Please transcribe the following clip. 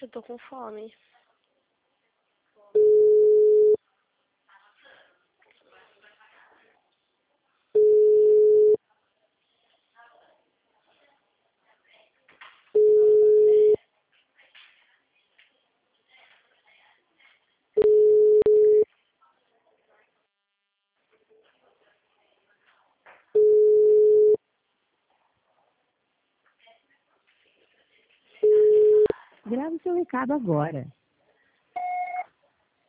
Eu tô com fome. Grave seu recado agora.